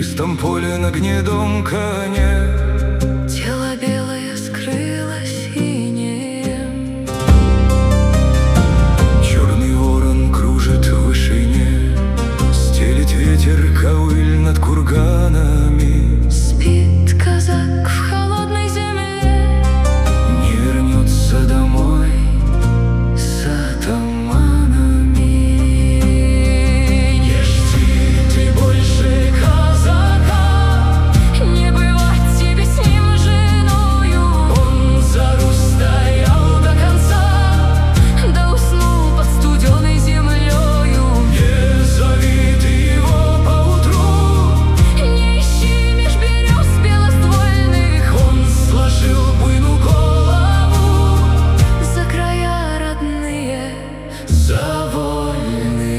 чистом поле на гнедом коне. Тело белое скрылось инеем. Черный ворон кружит в вышине, стелит ветер ковыль над курганами. Спит казак в холодной земле, не вернется домой с атаманами. Не жди ты больше казака, не бывать тебе с ним женою. он за Русь стоял до конца, Да уснул под студеной землею. не зови ты его поутру, Не ищи меж берез белоствольных, он сложил буйную голову за края родные, за вольные.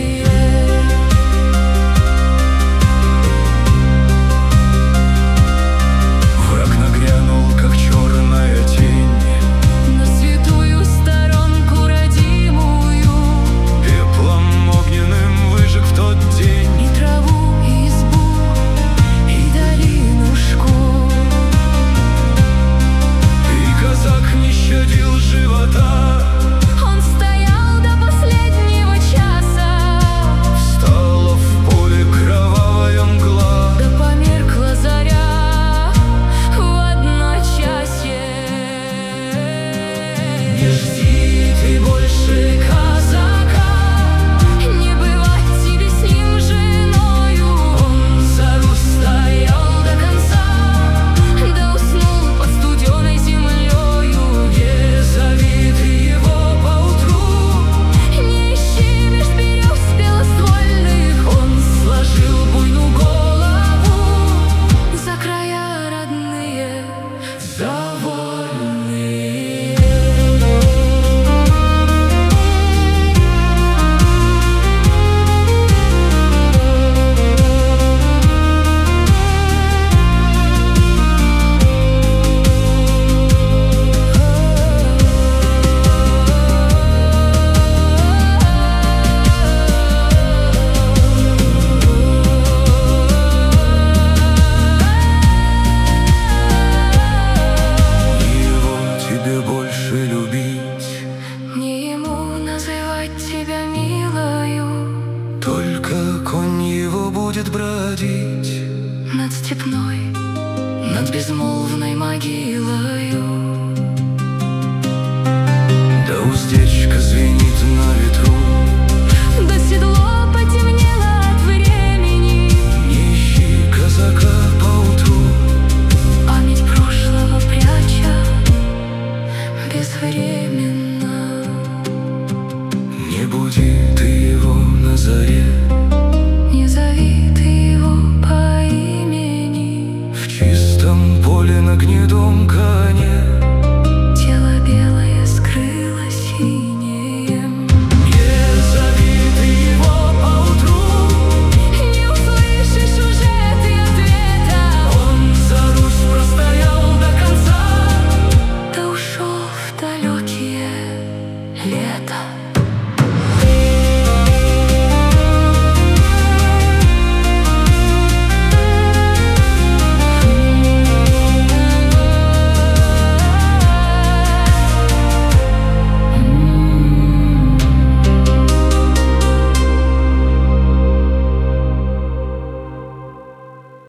Враг нагрянул, как черная тень, на святую сторонку родимую. пеплом огненным выжег в тот день И траву, и избу, и долинушку. и казак не щадил живота. Он стоял до последнего часа, Встала в поле кровавая мгла, да померкла заря в одночасье. не жди ты больше казака, Не бывать тебе с ним женою. он за Русь стоял До конца, да уснул под студеной землею. не зови ты его поутру, Не ищи меж берез белоствольных, он сложил буйную голову за края родные, за вольные. Его тебе больше любить, не ему называть тебя милою. только конь его будет бродить Над степной, над безмолвной могилою. да уздечка звенит на ветру. Да седло